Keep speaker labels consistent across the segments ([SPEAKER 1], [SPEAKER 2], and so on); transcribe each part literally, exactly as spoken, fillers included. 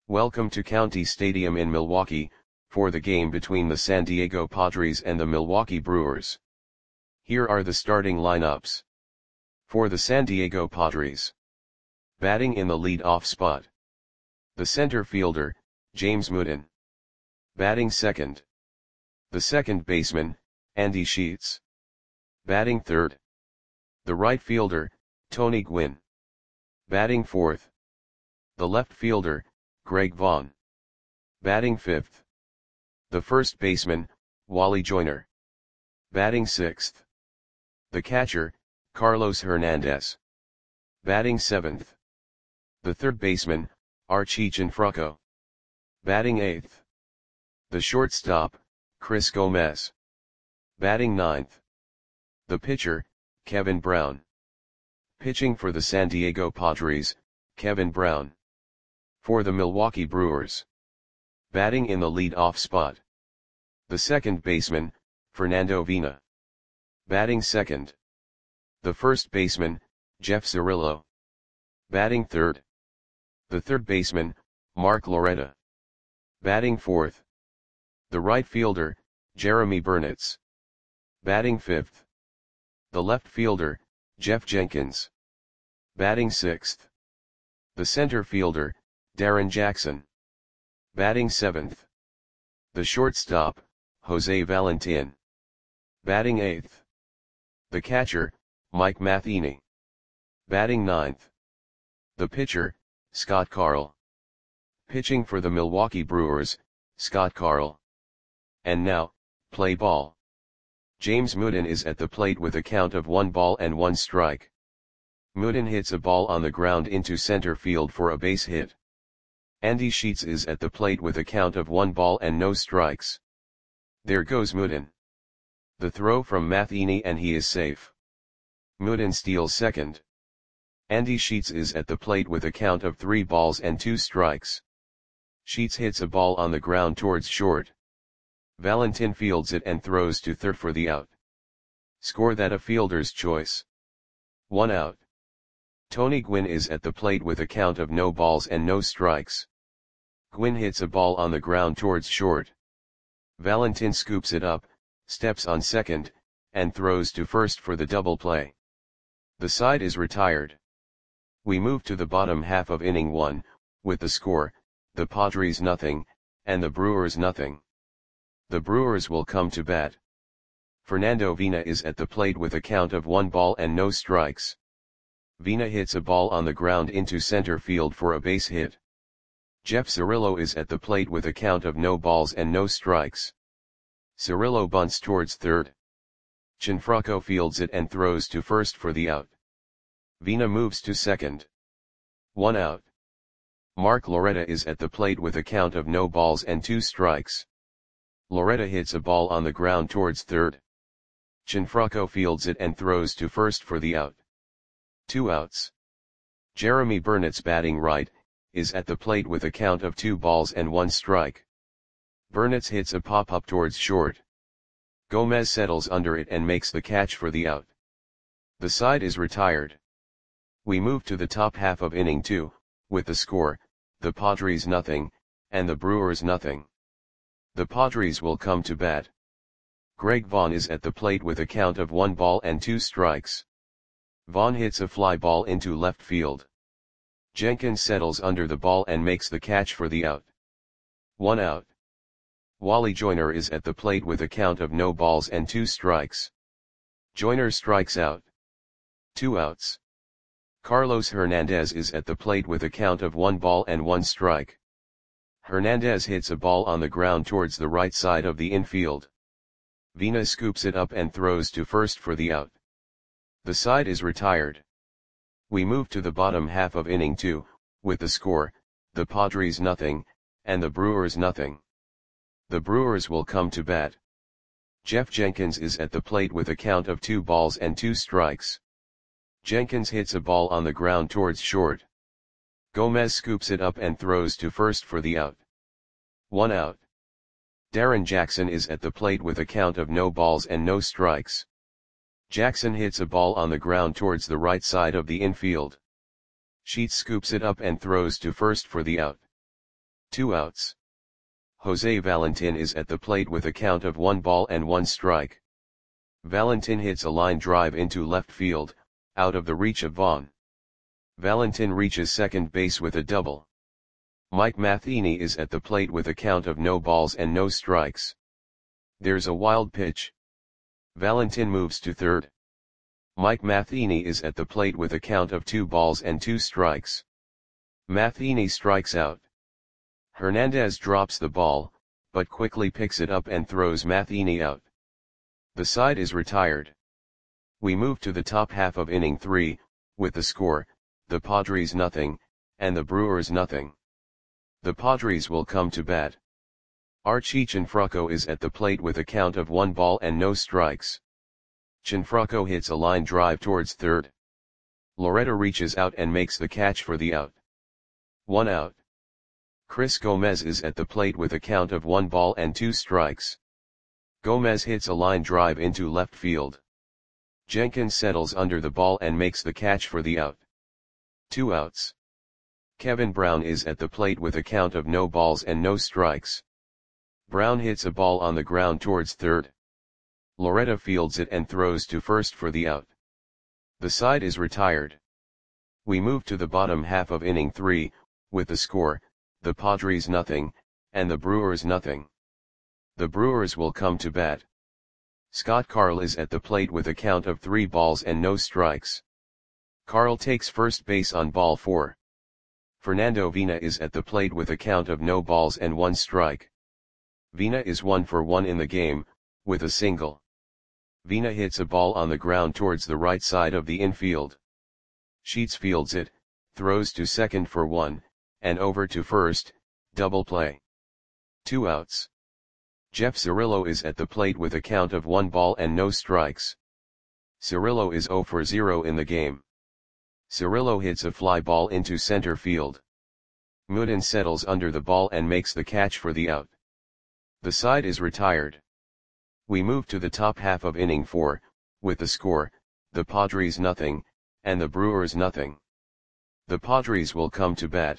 [SPEAKER 1] Welcome to County Stadium in Milwaukee, for the game between the San Diego Padres and the Milwaukee Brewers. Here are the starting lineups. For the San Diego Padres. Batting in the lead-off spot. The center fielder, James Mooden. Batting second. The second baseman, Andy Sheets. Batting third. The right fielder, Tony Gwynn. Batting fourth. The left fielder, Greg Vaughn. Batting fifth. The first baseman, Wally Joyner. Batting sixth. The catcher, Carlos Hernandez. Batting seventh. The third baseman, Archie Gianfranco. Batting eighth. The shortstop, Chris Gomez. Batting ninth. The pitcher, Kevin Brown. Pitching for the San Diego Padres, Kevin Brown. For the Milwaukee Brewers. Batting in the lead-off spot. The second baseman, Fernando Vina. Batting second. The first baseman, Jeff Cirillo. Batting third. The third baseman, Mark Loretta. Batting fourth. The right fielder, Jeremy Burnitz. Batting fifth. The left fielder, Jeff Jenkins. Batting sixth. The center fielder, Darren Jackson. Batting seventh. The shortstop, Jose Valentin. Batting eighth. The catcher, Mike Matheny. Batting ninth. The pitcher, Scott Carl. Pitching for the Milwaukee Brewers, Scott Carl. And now, play ball. James Mooden is at the plate with a count of one ball and one strike. Mooden hits a ball on the ground into center field for a base hit. Andy Sheets is at the plate with a count of one ball and no strikes. There goes Mooden. The throw from Matheny and he is safe. Mooden steals second. Andy Sheets is at the plate with a count of three balls and two strikes. Sheets hits a ball on the ground towards short. Valentin fields it and throws to third for the out. Score that a fielder's choice. One out. Tony Gwynn is at the plate with a count of no balls and no strikes. Gwynn hits a ball on the ground towards short. Valentin scoops it up, steps on second, and throws to first for the double play. The side is retired. We move to the bottom half of inning one, with the score, the Padres nothing, and the Brewers nothing. The Brewers will come to bat. Fernando Vina is at the plate with a count of one ball and no strikes. Vina hits a ball on the ground into center field for a base hit. Jeff Cirillo is at the plate with a count of no balls and no strikes. Cirillo bunts towards third. Gianfranco fields it and throws to first for the out. Vina moves to second. One out. Mark Loretta is at the plate with a count of no balls and two strikes. Loretta hits a ball on the ground towards third. Gianfranco fields it and throws to first for the out. Two outs. Jeremy Burnitz, batting right, is at the plate with a count of two balls and one strike. Burnitz hits a pop-up towards short. Gomez settles under it and makes the catch for the out. The side is retired. We move to the top half of inning two, with the score, the Padres nothing, and the Brewers nothing. The Padres will come to bat. Greg Vaughn is at the plate with a count of one ball and two strikes. Vaughn hits a fly ball into left field. Jenkins settles under the ball and makes the catch for the out. One out. Wally Joyner is at the plate with a count of no balls and two strikes. Joyner strikes out. Two outs. Carlos Hernandez is at the plate with a count of one ball and one strike. Hernandez hits a ball on the ground towards the right side of the infield. Vina scoops it up and throws to first for the out. The side is retired. We move to the bottom half of inning two, with the score, the Padres nothing, and the Brewers nothing. The Brewers will come to bat. Jeff Jenkins is at the plate with a count of two balls and two strikes. Jenkins hits a ball on the ground towards short. Gomez scoops it up and throws to first for the out. One out. Darren Jackson is at the plate with a count of no balls and no strikes. Jackson hits a ball on the ground towards the right side of the infield. Sheets scoops it up and throws to first for the out. Two outs. Jose Valentin is at the plate with a count of one ball and one strike. Valentin hits a line drive into left field, out of the reach of Vaughn. Valentin reaches second base with a double. Mike Matheny is at the plate with a count of no balls and no strikes. There's a wild pitch. Valentin moves to third. Mike Matheny is at the plate with a count of two balls and two strikes. Matheny strikes out. Hernandez drops the ball, but quickly picks it up and throws Matheny out. The side is retired. We move to the top half of inning three, with the score, the Padres nothing, and the Brewers nothing. The Padres will come to bat. Archie Cianfrocco is at the plate with a count of one ball and no strikes. Cianfrocco hits a line drive towards third. Loretta reaches out and makes the catch for the out. One out. Chris Gomez is at the plate with a count of one ball and two strikes. Gomez hits a line drive into left field. Jenkins settles under the ball and makes the catch for the out. Two outs. Kevin Brown is at the plate with a count of no balls and no strikes. Brown hits a ball on the ground towards third. Loretta fields it and throws to first for the out. The side is retired. We move to the bottom half of inning three, with the score, the Padres nothing, and the Brewers nothing. The Brewers will come to bat. Scott Carl is at the plate with a count of three balls and no strikes. Carl takes first base on ball four. Fernando Vina is at the plate with a count of no balls and one strike. Vina is one for one in the game, with a single. Vina hits a ball on the ground towards the right side of the infield. Sheets fields it, throws to second for one, and over to first, double play. Two outs. Jeff Cirillo is at the plate with a count of one ball and no strikes. Cirillo is zero for zero in the game. Cirillo hits a fly ball into center field. Mooden settles under the ball and makes the catch for the out. The side is retired. We move to the top half of inning four, with the score, the Padres nothing, and the Brewers nothing. The Padres will come to bat.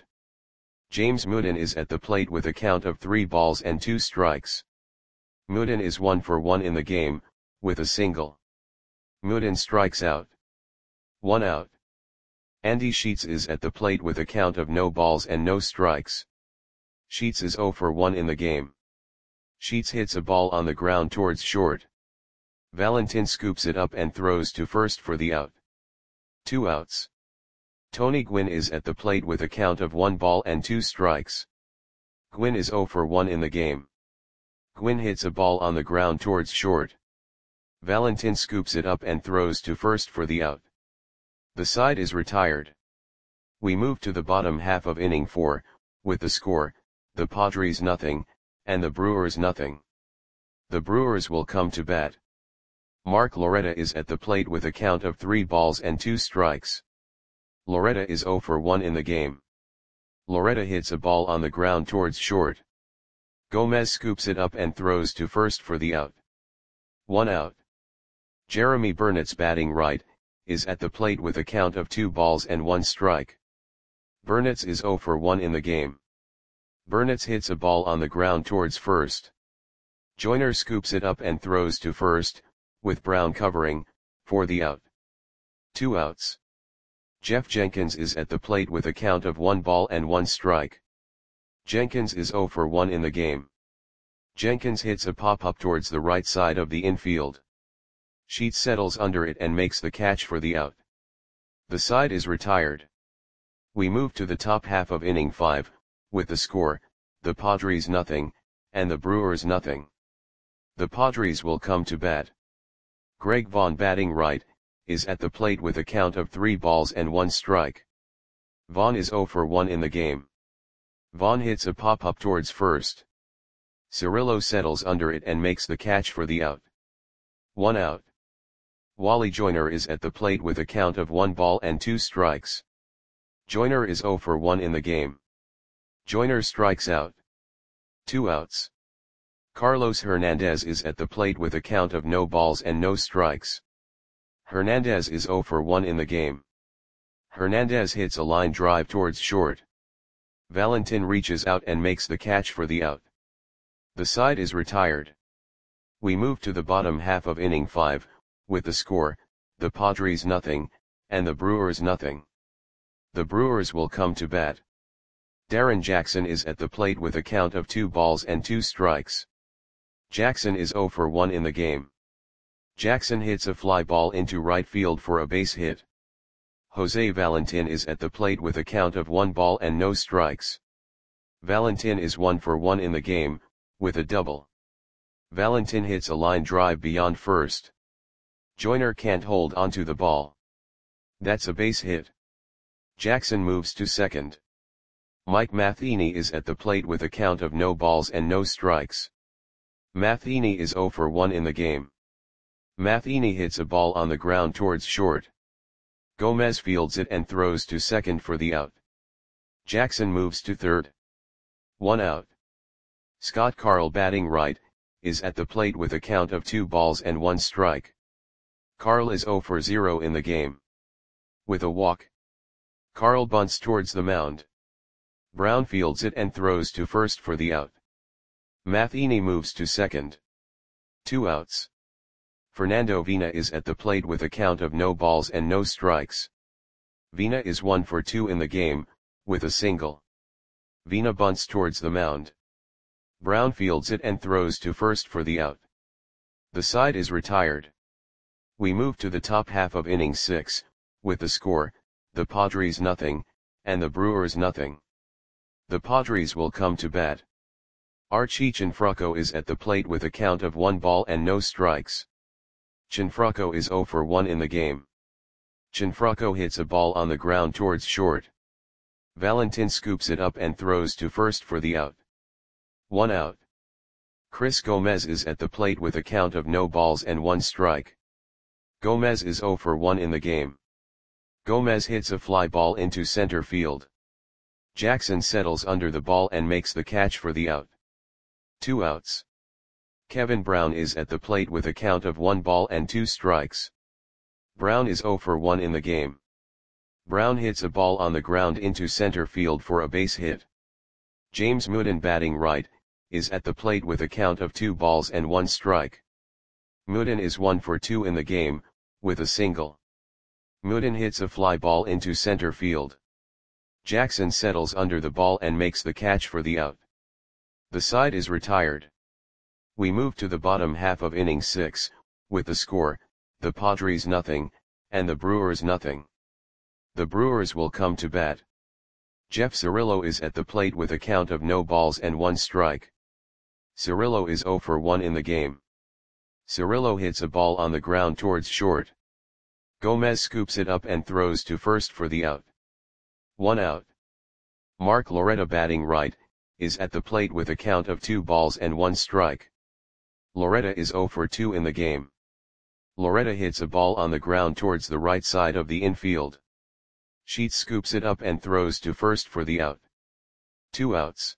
[SPEAKER 1] James Mooden is at the plate with a count of three balls and two strikes. Mooden is one for one in the game, with a single. Mooden strikes out. One out. Andy Sheets is at the plate with a count of no balls and no strikes. Sheets is zero for one in the game. Sheets hits a ball on the ground towards short. Valentin scoops it up and throws to first for the out. Two outs. Tony Gwynn is at the plate with a count of one ball and two strikes. Gwynn is zero for one in the game. Gwynn hits a ball on the ground towards short. Valentin scoops it up and throws to first for the out. The side is retired. We move to the bottom half of inning four, with the score, the Padres nothing, and the Brewers nothing. The Brewers will come to bat. Mark Loretta is at the plate with a count of three balls and two strikes. Loretta is zero for one in the game. Loretta hits a ball on the ground towards short. Gomez scoops it up and throws to first for the out. One out. Jeremy Burnett's batting right, is at the plate with a count of two balls and one strike. Burnett's is zero for one in the game. Burnett's hits a ball on the ground towards first. Joyner scoops it up and throws to first, with Brown covering, for the out. Two outs. Jeff Jenkins is at the plate with a count of one ball and one strike. Jenkins is zero for one in the game. Jenkins hits a pop-up towards the right side of the infield. Sheets settles under it and makes the catch for the out. The side is retired. We move to the top half of inning five, with the score, the Padres nothing, and the Brewers nothing. The Padres will come to bat. Greg Vaughn batting right, is at the plate with a count of three balls and one strike. Vaughn is zero for one in the game. Vaughn hits a pop-up towards first. Cirillo settles under it and makes the catch for the out. One out. Wally Joyner is at the plate with a count of one ball and two strikes. Joyner is zero for one in the game. Joyner strikes out. Two outs. Carlos Hernandez is at the plate with a count of no balls and no strikes. Hernandez is zero for one in the game. Hernandez hits a line drive towards short. Valentin reaches out and makes the catch for the out. The side is retired. We move to the bottom half of inning five, with the score, the Padres nothing, and the Brewers nothing. The Brewers will come to bat. Darren Jackson is at the plate with a count of two balls and two strikes. Jackson is zero for one in the game. Jackson hits a fly ball into right field for a base hit. Jose Valentin is at the plate with a count of one ball and no strikes. Valentin is one for one in the game, with a double. Valentin hits a line drive beyond first. Joyner can't hold onto the ball. That's a base hit. Jackson moves to second. Mike Matheny is at the plate with a count of no balls and no strikes. Matheny is zero for one in the game. Matheny hits a ball on the ground towards short. Gomez fields it and throws to second for the out. Jackson moves to third. One out. Scott Carl, batting right, is at the plate with a count of two balls and one strike. Carl is zero for zero in the game. With a walk, Carl bunts towards the mound. Brown fields it and throws to first for the out. Matheny moves to second. Two outs. Fernando Vina is at the plate with a count of no balls and no strikes. Vina is one for two in the game, with a single. Vina bunts towards the mound. Brown fields it and throws to first for the out. The side is retired. We move to the top half of inning six, with the score, the Padres nothing, and the Brewers nothing. The Padres will come to bat. Archie Cianfrocco is at the plate with a count of one ball and no strikes. Cianfrocco is zero for one in the game. Cianfrocco hits a ball on the ground towards short. Valentin scoops it up and throws to first for the out. One out. Chris Gomez is at the plate with a count of no balls and one strike. Gomez is zero for one in the game. Gomez hits a fly ball into center field. Jackson settles under the ball and makes the catch for the out. Two outs. Kevin Brown is at the plate with a count of one ball and two strikes. Brown is zero for one in the game. Brown hits a ball on the ground into center field for a base hit. James Mooden, batting right, is at the plate with a count of two balls and one strike. Mooden is one for two in the game, with a single. Mooden hits a fly ball into center field. Jackson settles under the ball and makes the catch for the out. The side is retired. We move to the bottom half of inning six, with the score, the Padres nothing, and the Brewers nothing. The Brewers will come to bat. Jeff Cirillo is at the plate with a count of no balls and one strike. Cirillo is zero for one in the game. Cirillo hits a ball on the ground towards short. Gomez scoops it up and throws to first for the out. One out. Mark Loretta, batting right, is at the plate with a count of two balls and one strike. Loretta is zero for two in the game. Loretta hits a ball on the ground towards the right side of the infield. Sheets scoops it up and throws to first for the out. Two outs.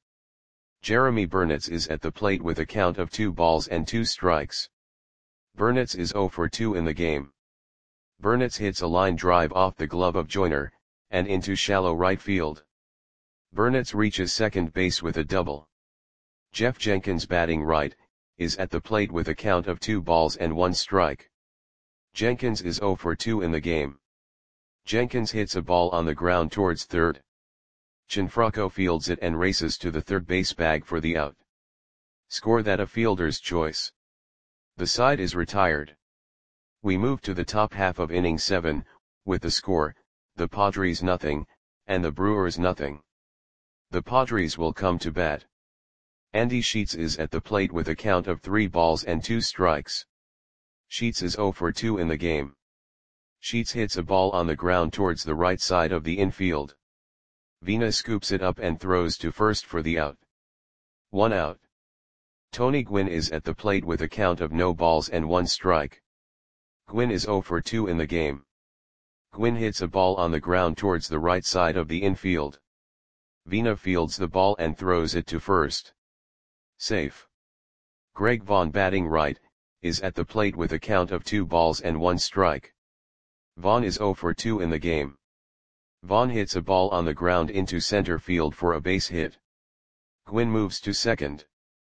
[SPEAKER 1] Jeremy Burnitz is at the plate with a count of two balls and two strikes. Burnitz is zero for two in the game. Burnitz hits a line drive off the glove of Joyner, and into shallow right field. Burnitz reaches second base with a double. Jeff Jenkins, batting right, is at the plate with a count of two balls and one strike. Jenkins is zero for two in the game. Jenkins hits a ball on the ground towards third. Cianfrocco fields it and races to the third base bag for the out. Score that a fielder's choice. The side is retired. We move to the top half of inning seven, with the score, the Padres nothing, and the Brewers nothing. The Padres will come to bat. Andy Sheets is at the plate with a count of three balls and two strikes. Sheets is zero for two in the game. Sheets hits a ball on the ground towards the right side of the infield. Vina scoops it up and throws to first for the out. One out. Tony Gwynn is at the plate with a count of no balls and one strike. Gwynn is zero for two in the game. Gwynn hits a ball on the ground towards the right side of the infield. Vina fields the ball and throws it to first. Safe. Greg Vaughn, batting right, is at the plate with a count of two balls and one strike. Vaughn is zero for two in the game. Vaughn hits a ball on the ground into center field for a base hit. Gwynn moves to second.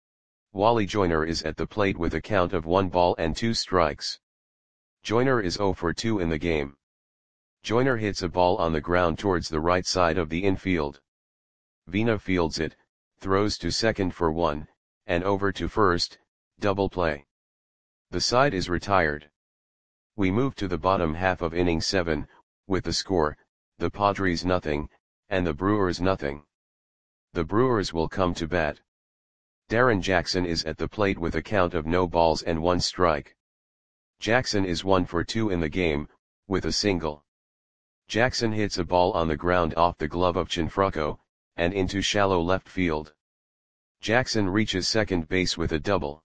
[SPEAKER 1] Wally Joyner is at the plate with a count of one ball and two strikes. Joyner is zero for two in the game. Joyner hits a ball on the ground towards the right side of the infield. Vina fields it, throws to second for one, and over to first, double play. The side is retired. We move to the bottom half of inning seven, with the score, the Padres nothing, and the Brewers nothing. The Brewers will come to bat. Darren Jackson is at the plate with a count of no balls and one strike. Jackson is one for two in the game, with a single. Jackson hits a ball on the ground off the glove of Cianfrocco, and into shallow left field. Jackson reaches second base with a double.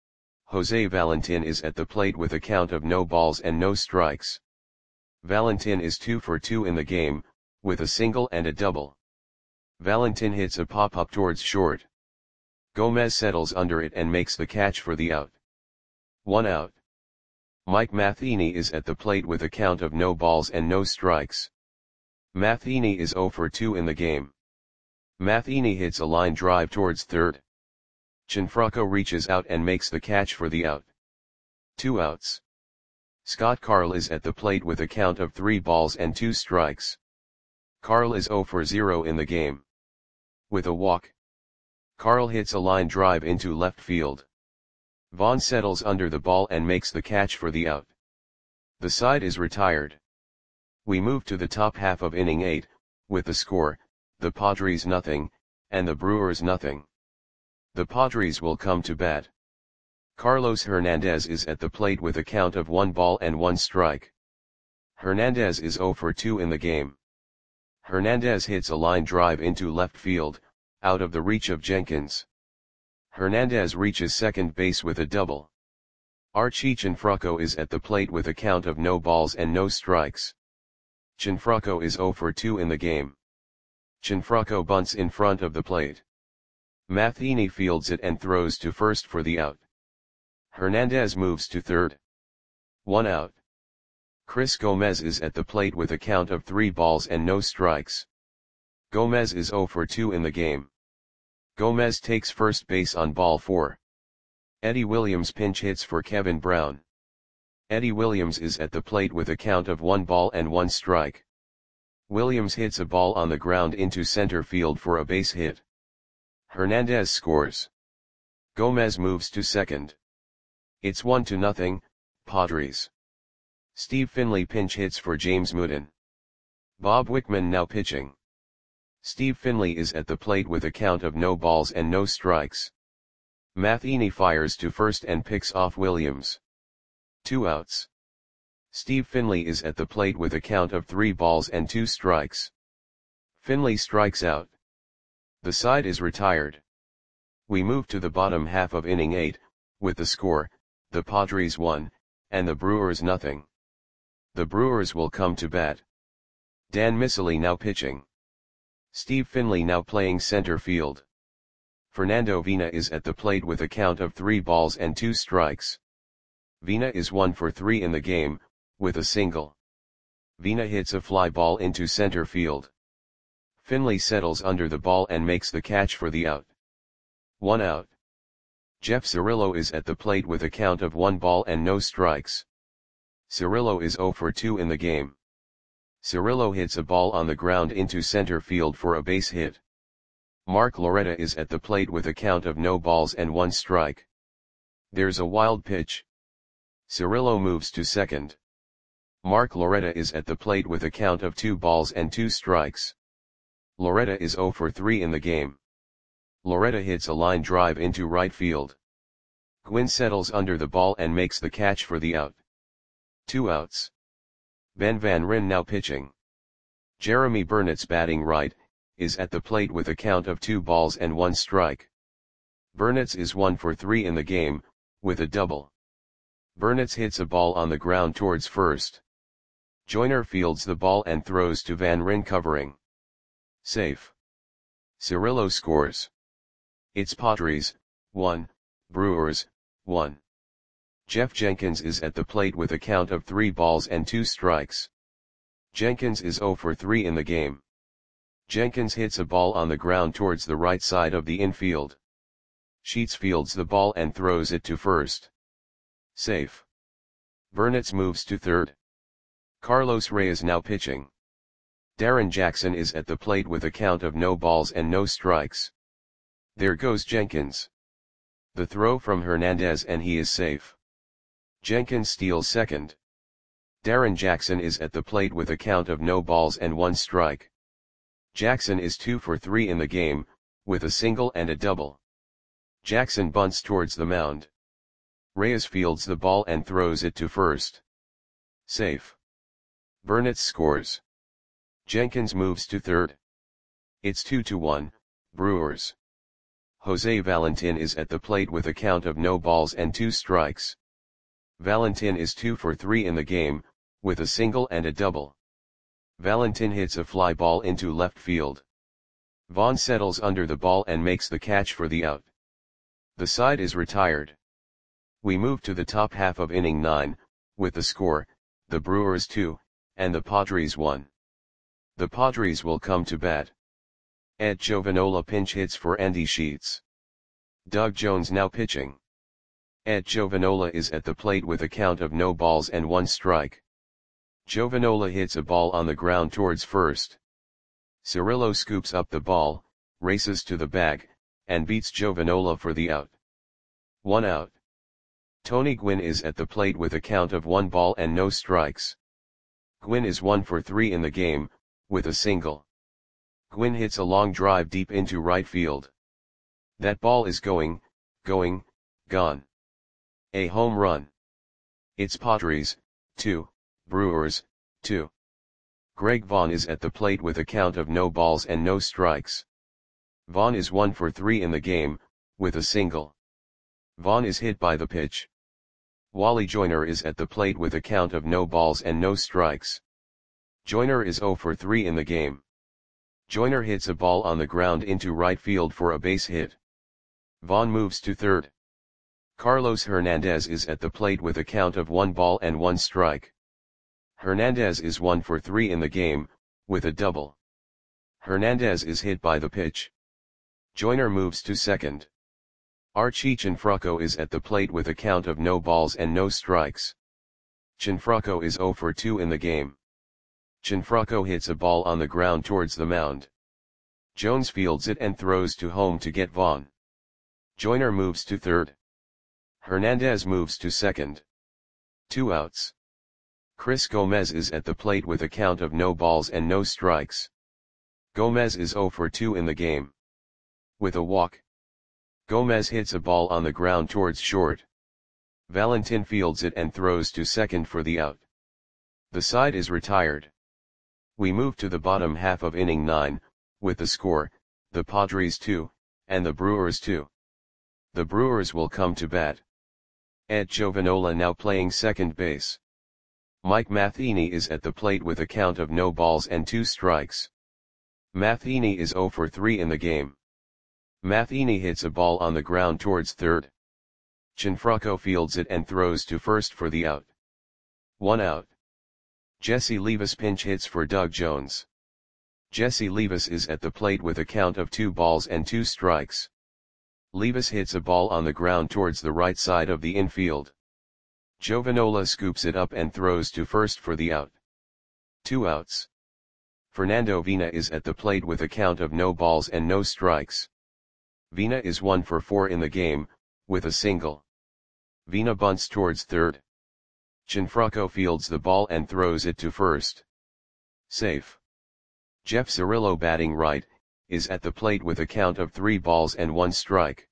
[SPEAKER 1] Jose Valentin is at the plate with a count of no balls and no strikes. Valentin is two for two in the game, with a single and a double. Valentin hits a pop-up towards short. Gomez settles under it and makes the catch for the out. One out. Mike Matheny is at the plate with a count of no balls and no strikes. Matheny is zero for two in the game. Matheny hits a line drive towards third. Cianfrocco reaches out and makes the catch for the out. Two outs. Scott Carl is at the plate with a count of three balls and two strikes. Carl is zero for zero in the game. With a walk. Carl hits a line drive into left field. Vaughn settles under the ball and makes the catch for the out. The side is retired. We move to the top half of inning eight, with the score, the Padres nothing, and the Brewers nothing. The Padres will come to bat. Carlos Hernandez is at the plate with a count of one ball and one strike. Hernandez is zero for two in the game. Hernandez hits a line drive into left field, out of the reach of Jenkins. Hernandez reaches second base with a double. Archie Cianfrocco is at the plate with a count of no balls and no strikes. Cianfrocco is zero for two in the game. Cianfrocco bunts in front of the plate. Matheny fields it and throws to first for the out. Hernandez moves to third. One out. Chris Gomez is at the plate with a count of three balls and no strikes. Gomez is zero for two in the game. Gomez takes first base on ball four. Eddie Williams pinch hits for Kevin Brown. Eddie Williams is at the plate with a count of one ball and one strike. Williams hits a ball on the ground into center field for a base hit. Hernandez scores. Gomez moves to second. It's one to nothing, Padres. Steve Finley pinch hits for James Mooden. Bob Wickman now pitching. Steve Finley is at the plate with a count of no balls and no strikes. Matheny fires to first and picks off Williams. Two outs. Steve Finley is at the plate with a count of three balls and two strikes. Finley strikes out. The side is retired. We move to the bottom half of inning eight, with the score, the Padres one, and the Brewers nothing. The Brewers will come to bat. Dan Miceli now pitching. Steve Finley now playing center field. Fernando Vina is at the plate with a count of three balls and two strikes. Vina is one for three in the game, with a single. Vina hits a fly ball into center field. Finley settles under the ball and makes the catch for the out. One out. Jeff Cirillo is at the plate with a count of one ball and no strikes. Cirillo is zero for two in the game. Cirillo hits a ball on the ground into center field for a base hit. Mark Loretta is at the plate with a count of no balls and one strike. There's a wild pitch. Cirillo moves to second. Mark Loretta is at the plate with a count of two balls and two strikes. Loretta is zero for three in the game. Loretta hits a line drive into right field. Gwynn settles under the ball and makes the catch for the out. Two outs. Ben Van Ryn now pitching. Jeremy Burnett's batting right, is at the plate with a count of two balls and one strike. Burnett's is one for three in the game, with a double. Burnett's hits a ball on the ground towards first. Joyner fields the ball and throws to Van Ryn covering. Safe. Cirillo scores. It's Padres, one, Brewers, one. Jeff Jenkins is at the plate with a count of three balls and two strikes. Jenkins is zero for three in the game. Jenkins hits a ball on the ground towards the right side of the infield. Sheets fields the ball and throws it to first. Safe. Burnitz moves to third. Carlos Reyes now pitching. Darren Jackson is at the plate with a count of no balls and no strikes. There goes Jenkins. The throw from Hernandez and he is safe. Jenkins steals second. Darren Jackson is at the plate with a count of no balls and one strike. Jackson is two for three in the game, with a single and a double. Jackson bunts towards the mound. Reyes fields the ball and throws it to first. Safe. Burnitz scores. Jenkins moves to third. It's two to one, Brewers. Jose Valentin is at the plate with a count of no balls and two strikes. Valentin is two for three in the game, with a single and a double. Valentin hits a fly ball into left field. Vaughn settles under the ball and makes the catch for the out. The side is retired. We move to the top half of inning nine, with the score, the Brewers two, and the Padres one. The Padres will come to bat. Ed Giovanola pinch hits for Andy Sheets. Doug Jones now pitching. Ed Giovanola is at the plate with a count of no balls and one strike. Giovanola hits a ball on the ground towards first. Cirillo scoops up the ball, races to the bag, and beats Giovanola for the out. One out. Tony Gwynn is at the plate with a count of one ball and no strikes. Gwynn is one for three in the game, with a single. Gwynn hits a long drive deep into right field. That ball is going, going, gone. A home run. It's Padres, two, Brewers, two. Greg Vaughn is at the plate with a count of no balls and no strikes. Vaughn is one for three in the game, with a single. Vaughn is hit by the pitch. Wally Joyner is at the plate with a count of no balls and no strikes. Joyner is zero for three in the game. Joyner hits a ball on the ground into right field for a base hit. Vaughn moves to third. Carlos Hernandez is at the plate with a count of one ball and one strike. Hernandez is one for three in the game, with a double. Hernandez is hit by the pitch. Joyner moves to second. Archie Cianfrocco is at the plate with a count of no balls and no strikes. Cianfrocco is zero for two in the game. Cianfrocco hits a ball on the ground towards the mound. Jones fields it and throws to home to get Vaughn. Joyner moves to third. Hernandez moves to second. Two outs. Chris Gomez is at the plate with a count of no balls and no strikes. Gomez is zero for two in the game. With a walk. Gomez hits a ball on the ground towards short. Valentin fields it and throws to second for the out. The side is retired. We move to the bottom half of inning nine, with the score, the Padres two, and the Brewers two. The Brewers will come to bat. Ed Giovanola now playing second base. Mike Matheny is at the plate with a count of no balls and two strikes. Matheny is zero for three in the game. Matheny hits a ball on the ground towards third. Cianfrocco fields it and throws to first for the out. One out. Jesse Levis pinch hits for Doug Jones. Jesse Levis is at the plate with a count of two balls and two strikes. Levis hits a ball on the ground towards the right side of the infield. Giovanola scoops it up and throws to first for the out. Two outs. Fernando Vina is at the plate with a count of no balls and no strikes. Vina is one for four in the game, with a single. Vina bunts towards third. Cianfrocco fields the ball and throws it to first. Safe. Jeff Cirillo batting right, is at the plate with a count of three balls and one strike.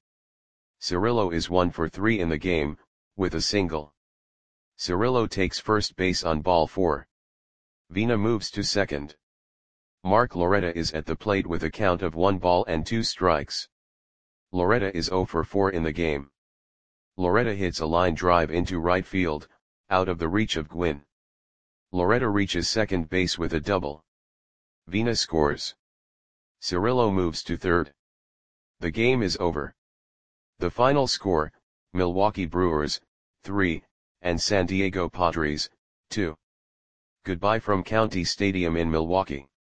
[SPEAKER 1] Cirillo is one for three in the game, with a single. Cirillo takes first base on ball four. Vina moves to second. Mark Loretta is at the plate with a count of one ball and two strikes. Loretta is zero for four in the game. Loretta hits a line drive into right field, out of the reach of Gwynn. Loretta reaches second base with a double. Vina scores. Cirillo moves to third. The game is over. The final score, Milwaukee Brewers, three, and San Diego Padres, two. Goodbye from County Stadium in Milwaukee.